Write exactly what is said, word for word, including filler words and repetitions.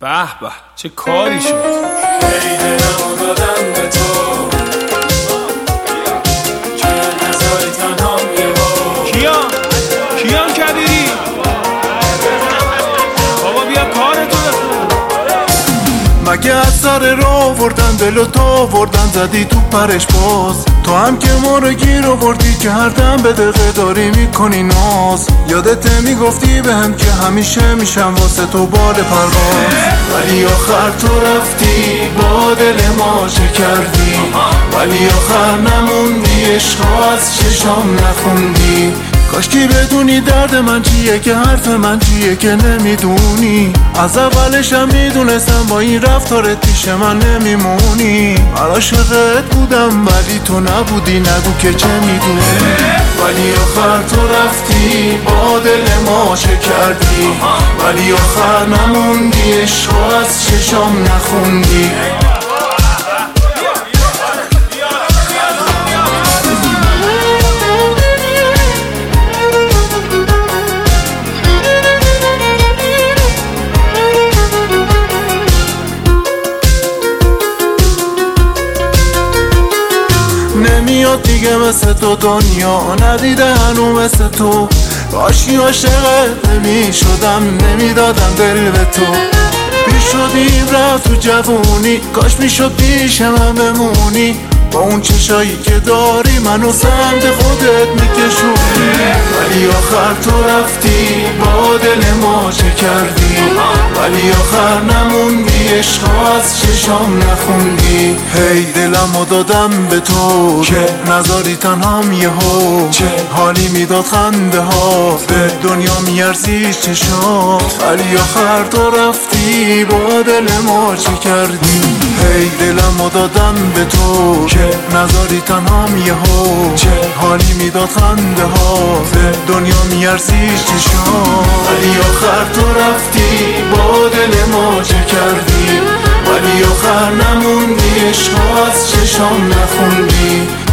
به به چه کاری شد. ای دلمو دادم به تو که نذاری تنهام یه بار. کیان کیان کبیری بابا بیا کارتو بکن. مگه از سر راه وردن دلو تو وردن زدی تو پرش باز. تو هم که ما رو گیر آوردی که هر دم به دقیقه داری میکنی ناز. یادت میگفتی به هم که همیشه میشم واسه تو بال پرواز. ولی آخر تو رفتی با دل ما چه کردی. ولی آخر نموندی عشقا از چشام نخوندی. کاشکی بدونی درد من چیه که حرف من چیه که نمیدونی. از اولشم میدونستم با این رفتارت پیش من نمیمونی. من عاشقت بودم ولی تو نبودی نگو که چه میدونی. ولی آخر تو رفتی با دل ما چه کردی. ولی آخر نموندی عشقا از چشام نخوندی. نمیاد دیگه مثل تو دنیا ندیده هنو مثل تو. کاشکی عاشقت نمیشدم نمیدادم دل به تو. پیش شدیم رفت تو جوونی کاش میشد پیش من بمونی. با اون چشایی که داری منو سمت خودت میکشونی. ولی آخر تو رفتی با دل ما چه کردی. ولی آخر نموندی عشقا از چشام نخوندی. هی دلمو دادم به تو که نذاری تنهام یهو. چه حالی میداد خنده ها به دنیا میارزی چشات. ولی آخر تو رفتی با دل ما چه کردی. هی دلمو دادم به تو که نذاری تنهام یهو. چه حالی میداد خنده ها به دنیا میارزی چشات. ولی آخر تو رفتی با دل ما چه کردی. ولی آخر نموندی عشقا از چشام نخوندی.